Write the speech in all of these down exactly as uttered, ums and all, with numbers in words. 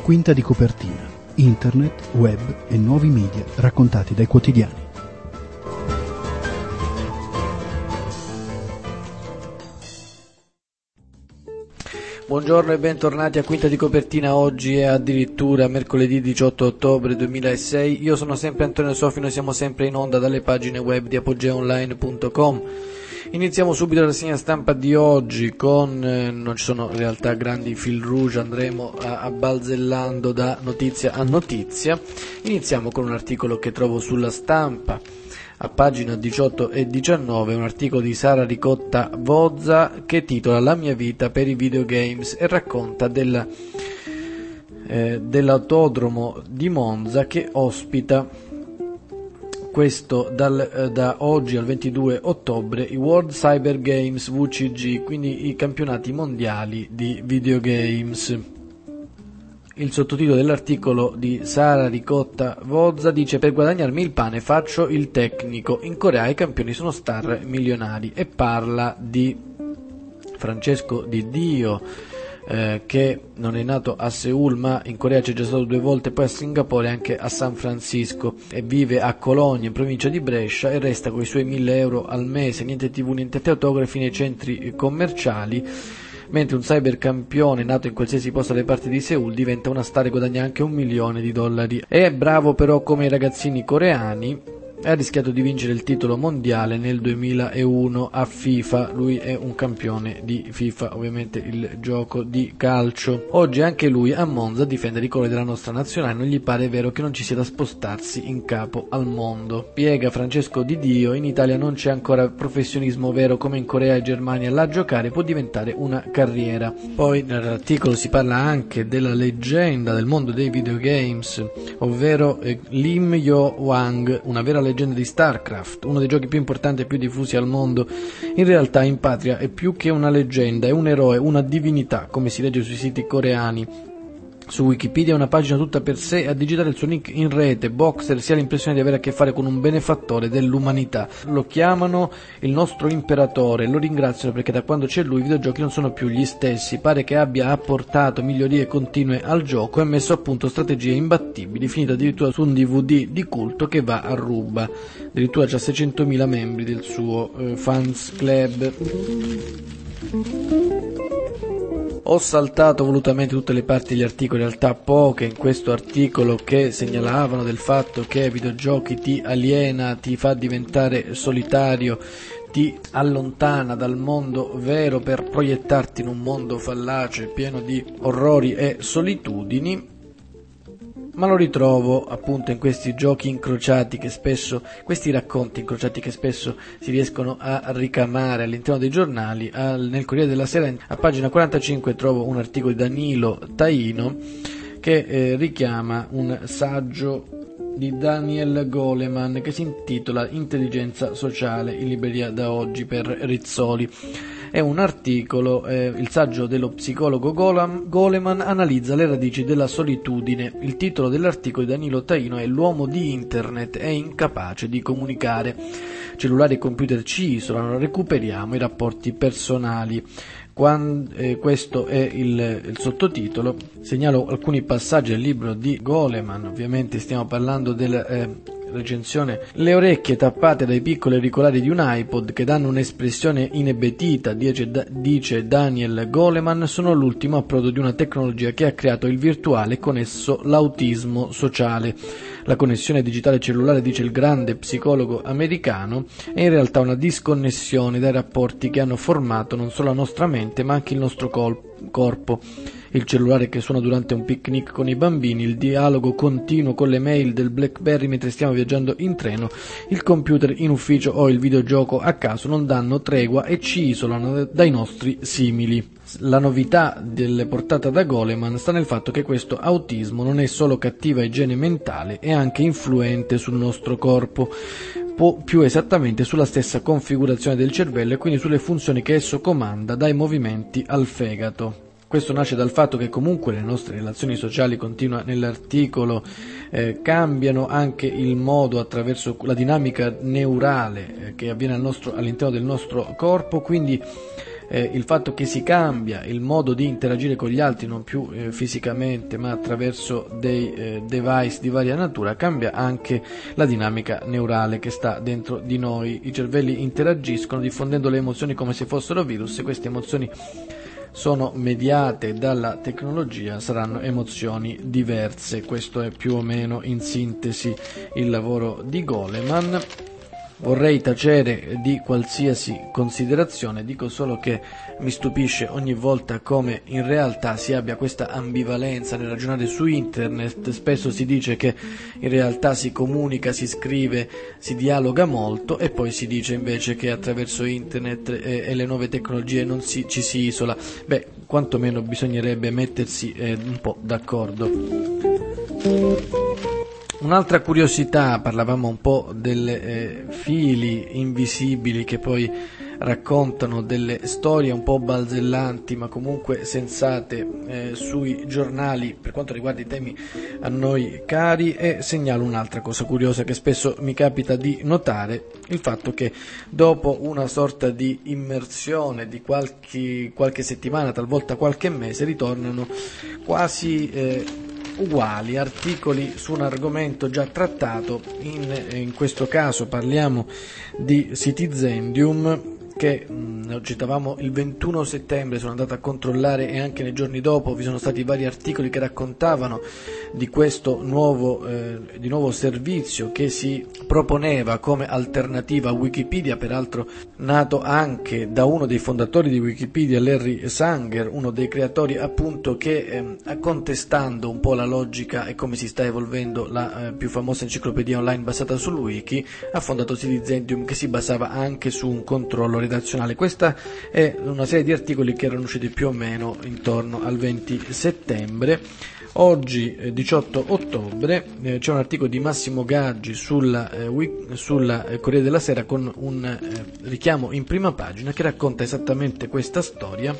Quinta di copertina, internet, web e nuovi media raccontati dai quotidiani. Buongiorno e bentornati a Quinta di copertina. Oggi è addirittura mercoledì diciotto ottobre duemilasei. Io sono sempre Antonio Sofi, noi siamo sempre in onda dalle pagine web di apogea online punto com. Iniziamo subito la rassegna stampa di oggi con, eh, non ci sono in realtà grandi fil rouge, andremo a, a balzellando da notizia a notizia. Iniziamo con un articolo che trovo sulla Stampa, a pagina diciotto e diciannove, un articolo di Sara Ricotta Vozza che titola La mia vita per i videogames e racconta della, eh, dell'autodromo di Monza che ospita questo dal, eh, da oggi al ventidue ottobre i World Cyber Games V C G, quindi i campionati mondiali di videogames. Il sottotitolo dell'articolo di Sara Ricotta Vozza dice: per guadagnarmi il pane faccio il tecnico, in Corea i campioni sono star milionari, e parla di Francesco Di Dio, eh, che non è nato a Seul ma in Corea c'è già stato due volte, poi a Singapore e anche a San Francisco, e vive a Cologno in provincia di Brescia e resta con i suoi mille euro al mese, niente tv, niente autografi nei centri commerciali, mentre un cybercampione nato in qualsiasi posto alle parti di Seul diventa una star e guadagna anche un milione di dollari. È bravo però come i ragazzini coreani, ha rischiato di vincere il titolo mondiale nel duemilauno a FIFA, lui è un campione di FIFA, ovviamente il gioco di calcio. Oggi anche lui a Monza difende i colori della nostra nazionale, non gli pare vero che non ci sia da spostarsi in capo al mondo. Spiega Francesco Di Dio: in Italia non c'è ancora professionismo vero come in Corea e Germania, la giocare può diventare una carriera. Poi nell'articolo si parla anche della leggenda del mondo dei videogames, ovvero eh, Lim Yo-wang, una vera leggenda leggenda di StarCraft, uno dei giochi più importanti e più diffusi al mondo. In realtà in patria è più che una leggenda, è un eroe, una divinità, come si legge sui siti coreani. Su Wikipedia è una pagina tutta per sé, a digitare il suo nick in rete, Boxer, si ha l'impressione di avere a che fare con un benefattore dell'umanità. Lo chiamano il nostro imperatore, lo ringraziano perché da quando c'è lui i videogiochi non sono più gli stessi. Pare che abbia apportato migliorie continue al gioco e messo a punto strategie imbattibili, finito addirittura su un D V D di culto che va a ruba. Addirittura c'ha seicentomila membri del suo eh, fans club. Ho saltato volutamente tutte le parti degli articoli, in realtà poche in questo articolo, che segnalavano del fatto che ai videogiochi ti aliena, ti fa diventare solitario, ti allontana dal mondo vero per proiettarti in un mondo fallace pieno di orrori e solitudini. Ma lo ritrovo appunto in questi giochi incrociati che spesso, questi racconti incrociati che spesso si riescono a ricamare all'interno dei giornali. Al, nel Corriere della Sera, a pagina quarantacinque, trovo un articolo di Danilo Taino che eh, richiama un saggio di Daniel Goleman che si intitola Intelligenza sociale, in libreria da oggi per Rizzoli. È un articolo, eh, il saggio dello psicologo Golam, Goleman analizza le radici della solitudine. Il titolo dell'articolo di Danilo Taino è L'uomo di internet è incapace di comunicare. Cellulari e computer ci isolano, recuperiamo i rapporti personali. Quando, eh, questo è il, il sottotitolo. Segnalo alcuni passaggi del libro di Goleman, ovviamente stiamo parlando del eh, recensione. Le orecchie tappate dai piccoli auricolari di un iPod che danno un'espressione inebetita, dice, dice Daniel Goleman, sono l'ultimo approdo di una tecnologia che ha creato il virtuale e con esso l'autismo sociale. La connessione digitale cellulare, dice il grande psicologo americano, è in realtà una disconnessione dai rapporti che hanno formato non solo la nostra mente ma anche il nostro col- corpo. Il cellulare che suona durante un picnic con i bambini, il dialogo continuo con le mail del BlackBerry mentre stiamo viaggiando in treno, il computer in ufficio o il videogioco a caso non danno tregua e ci isolano dai nostri simili. La novità delle portate da Goleman sta nel fatto che questo autismo non è solo cattiva igiene mentale, è anche influente sul nostro corpo, più esattamente sulla stessa configurazione del cervello e quindi sulle funzioni che esso comanda, dai movimenti al fegato. Questo nasce dal fatto che comunque le nostre relazioni sociali, continua nell'articolo, eh, cambiano anche il modo attraverso la dinamica neurale eh, che avviene al nostro, all'interno del nostro corpo, quindi eh, il fatto che si cambia il modo di interagire con gli altri, non più eh, fisicamente ma attraverso dei eh, device di varia natura, cambia anche la dinamica neurale che sta dentro di noi. I cervelli interagiscono diffondendo le emozioni come se fossero virus, e queste emozioni sono mediate dalla tecnologia, saranno emozioni diverse. Questo è più o meno in sintesi il lavoro di Goleman. Vorrei tacere di qualsiasi considerazione, dico solo che mi stupisce ogni volta come in realtà si abbia questa ambivalenza nel ragionare su internet. Spesso si dice che in realtà si comunica, si scrive, si dialoga molto, e poi si dice invece che attraverso internet e, e le nuove tecnologie non si, ci si isola. Beh, quantomeno bisognerebbe mettersi eh, un po' d'accordo. Un'altra curiosità, parlavamo un po' delle eh, fili invisibili che poi raccontano delle storie un po' balzellanti ma comunque sensate eh, sui giornali per quanto riguarda i temi a noi cari, e segnalo un'altra cosa curiosa che spesso mi capita di notare: il fatto che dopo una sorta di immersione di qualche, qualche settimana, talvolta qualche mese, ritornano quasi eh, uguali articoli su un argomento già trattato. In, in questo caso parliamo di Citizendium, che mh, citavamo il ventuno settembre, sono andato a controllare, e anche nei giorni dopo vi sono stati vari articoli che raccontavano di questo nuovo, eh, di nuovo servizio che si proponeva come alternativa a Wikipedia, peraltro nato anche da uno dei fondatori di Wikipedia, Larry Sanger, uno dei creatori appunto che eh, contestando un po' la logica e come si sta evolvendo la eh, più famosa enciclopedia online basata sul wiki, ha fondato Citizendium, che si basava anche su un controllo redazionale. Questa è una serie di articoli che erano usciti più o meno intorno al venti settembre. Oggi, eh, diciotto ottobre, eh, c'è un articolo di Massimo Gaggi sulla, eh, wiki, sulla eh, Corriere della Sera con un eh, richiamo in prima pagina che racconta esattamente questa storia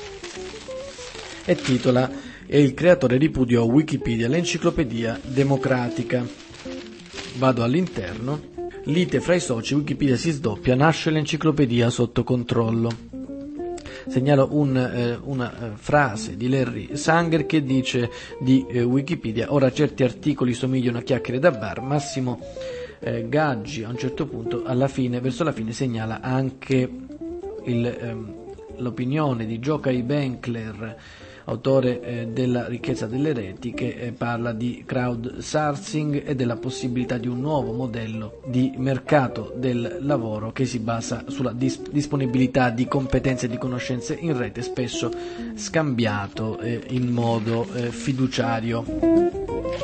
e titola "E il creatore ripudiò Wikipedia, l'enciclopedia democratica". Vado all'interno. Lite fra i soci, Wikipedia si sdoppia, nasce l'enciclopedia sotto controllo. Segnalo un, eh, una eh, frase di Larry Sanger che dice di eh, Wikipedia: ora certi articoli somigliano a chiacchiere da bar. Massimo eh, Gaggi a un certo punto, alla fine, verso la fine, segnala anche il, ehm, l'opinione di Jokai Benkler, autore eh, della ricchezza delle reti, che eh, parla di crowdsourcing e della possibilità di un nuovo modello di mercato del lavoro che si basa sulla dis- disponibilità di competenze e di conoscenze in rete, spesso scambiato eh, in modo eh, fiduciario.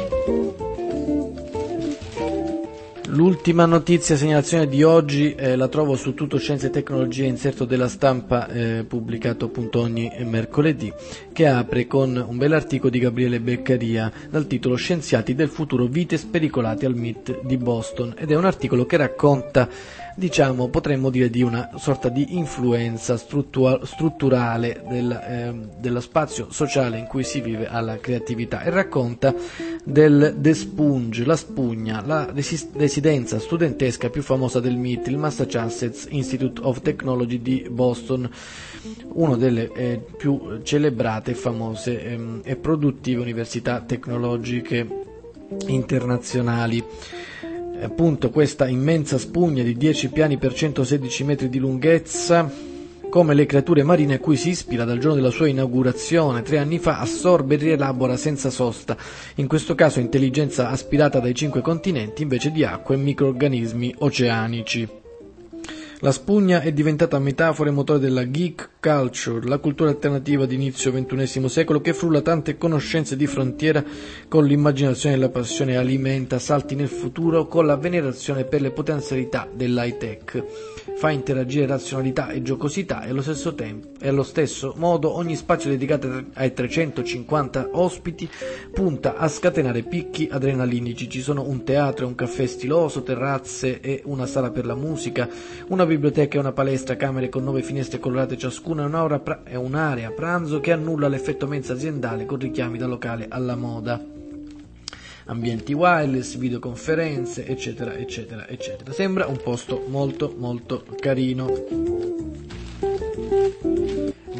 L'ultima notizia, segnalazione di oggi, eh, la trovo su Tutto Scienze e Tecnologie, inserto della Stampa, eh, pubblicato appunto ogni mercoledì, che apre con un bell'articolo di Gabriele Beccaria dal titolo "Scienziati del futuro, vite spericolate al M I T di Boston", ed è un articolo che racconta, diciamo, potremmo dire, di una sorta di influenza struttura- strutturale del, eh, dello spazio sociale in cui si vive alla creatività, e racconta del The Sponge, la spugna, la resi- residenza studentesca più famosa del M I T, il Massachusetts Institute of Technology di Boston, una delle eh, più celebrate e famose ehm, e produttive università tecnologiche internazionali. Appunto, questa immensa spugna di dieci piani per centosedici metri di lunghezza, come le creature marine a cui si ispira dal giorno della sua inaugurazione tre anni fa, assorbe e rielabora senza sosta, in questo caso intelligenza aspirata dai cinque continenti invece di acqua e microrganismi oceanici. La spugna è diventata metafora e motore della geek culture, la cultura alternativa di inizio ventunesimo secolo che frulla tante conoscenze di frontiera con l'immaginazione e la passione e alimenta salti nel futuro con la venerazione per le potenzialità dell'high tech. Fa interagire razionalità e giocosità e allo stesso tempo e allo stesso modo ogni spazio dedicato ai trecentocinquanta ospiti punta a scatenare picchi adrenalinici. Ci sono un teatro e un caffè stiloso, terrazze e una sala per la musica, una biblioteca e una palestra, camere con nove finestre colorate ciascuna e un'aura pra- e un'area pranzo che annulla l'effetto mensa aziendale con richiami da locale alla moda. Ambienti wireless, videoconferenze, eccetera, eccetera, eccetera. Sembra un posto molto, molto carino.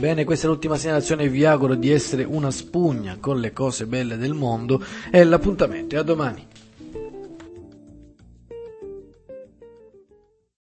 Bene, questa è l'ultima segnalazione, vi auguro di essere una spugna con le cose belle del mondo e l'appuntamento è a domani.